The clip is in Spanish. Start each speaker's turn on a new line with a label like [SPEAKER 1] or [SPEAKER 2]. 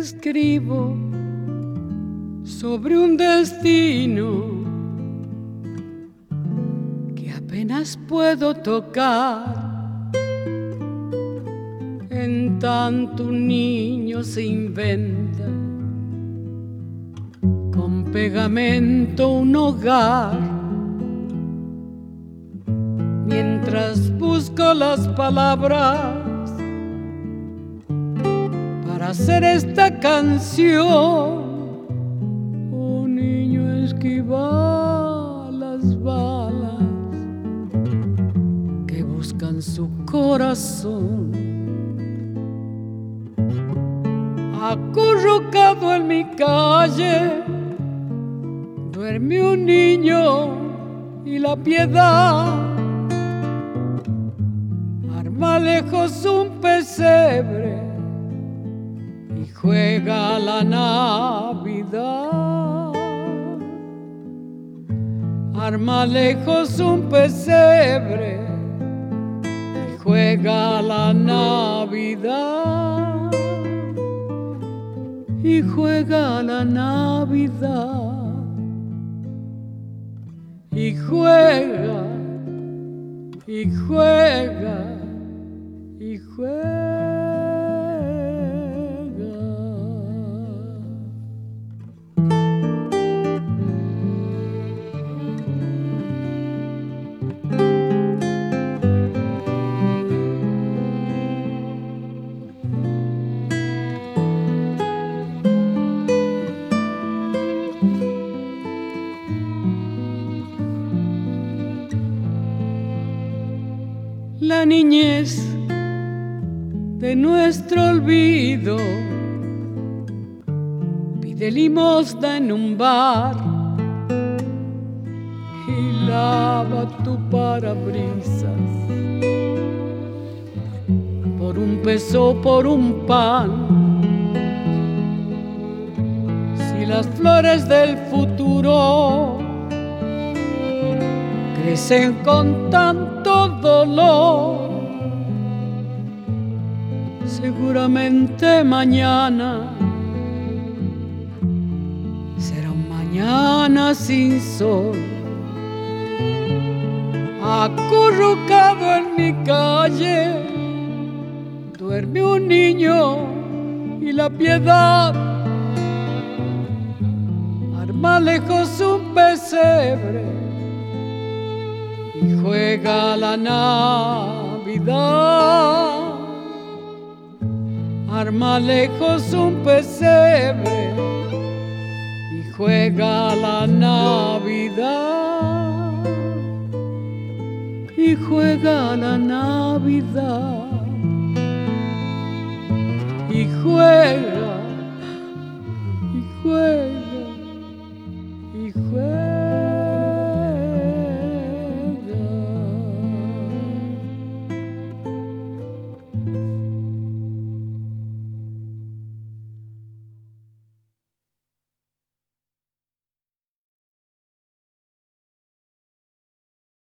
[SPEAKER 1] escribo sobre un destino que apenas puedo tocar. En tanto un niño se inventa con pegamento un hogar, mientras busco las palabras para hacer esta canción. Un niño esquiva las balas que buscan su corazón. Acurrucado en mi calle duerme un niño y la piedad arma lejos un pesebre y juega la Navidad. Arma lejos un pesebre y juega la Navidad. Y juega la Navidad. Y juega, y juega, y juega. La niñez de nuestro olvido pide limosna en un bar y lava tu parabrisas por un peso, por un pan. Si las flores del futuro crecen con tanto dolor, seguramente mañana será un mañana sin sol. Acurrucado en mi calle duerme un niño y la piedad arma lejos un pesebre y juega la Navidad. Arma lejos un pesebre y juega la Navidad. Y juega la Navidad. Y juega